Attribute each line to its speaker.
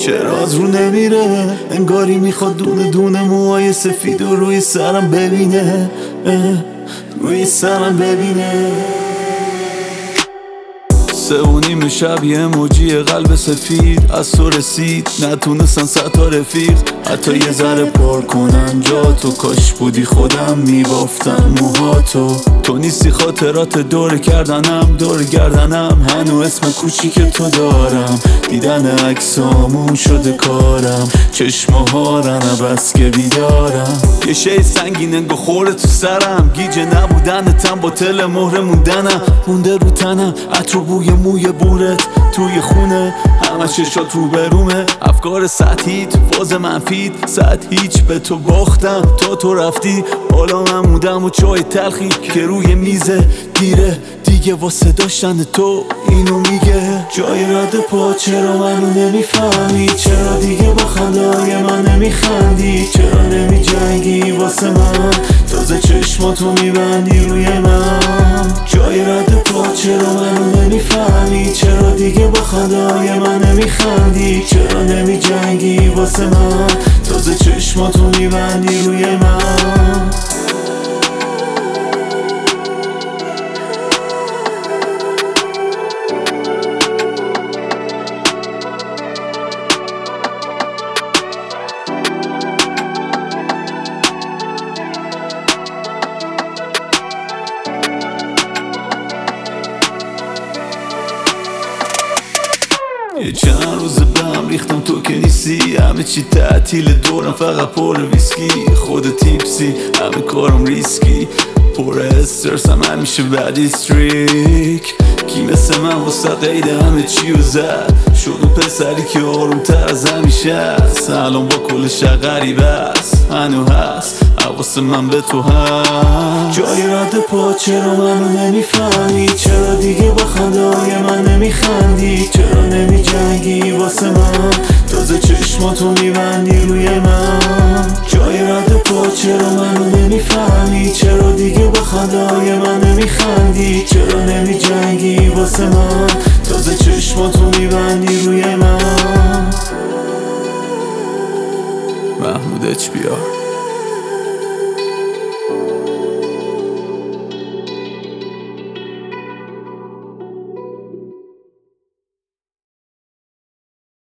Speaker 1: چرا از رو نمیره؟ انگاری میخواد دونه دونه موهای سفید و روی سرم ببینه، روی سرم ببینه. 3:30 شب یه موجی قلب سفید از تو رسید، نتونستن 100 تا رفیق حتی یه ذره پر کنن جا تو. کاش بودی خودم میبافتم موهاتو. تو نیستی خاطرات دور گردنم هنو اسم کوچیک تو دارم. دیدن عکسامون شده کارم، چشم هارن بس که بیدارم. یه شی سنگین انگو خوره تو سرم، گیجه نبودنتم با تل مهر موندنم. مونده رو تنم عطر و بوی موی بورت توی خونه، همه چشات رو برومه. افکار سطحی تو فاز منفید، ساعت هیچ به تو باختم تا تو رفتی. حالا من موندم و چای تلخی که روی میزه دیره دیگه واسه داشتن تو اینو میگه. جای رد پا چرا منو نمیفهمی؟ چرا دیگه با خندای من نمیخندی؟ چرا نمیجنگی واسه من؟ تازه چشماتو میبندی روی من. جای رد پا چرا منو نمیفهمی؟ چرا دیگه با خندای من نمیخندی؟ چرا نمیجنگی واسه من؟ تازه چشماتو میبندی روی من. یه چند روز به هم ریختم تو که نیستی، همه چی تعطیل دورم فقط پر ویسکی. خود تیپسی همه کارم ریسکی، پر استرسم همیشه بعد استریک. کی مثل من واسه قید همه چی و زد شد و پسری که آروم تر از همیشه است. الان با کل شهر غریبه است هنو هست حواس من به تو هست. جای رد پا چرا منو نمیفهمی؟ چرا دیگه با خندای من نمیخندی؟ چرا نمیجنگی واسه من؟ تازه چشماتو میبندی روی من. جای رد پا چرا منو نمیفهمی؟ چرا دیگه با خندای من نمیخندی؟ چرا نمیجنگی واسه من؟ تازه چشماتو میبندی روی من. محمود HBR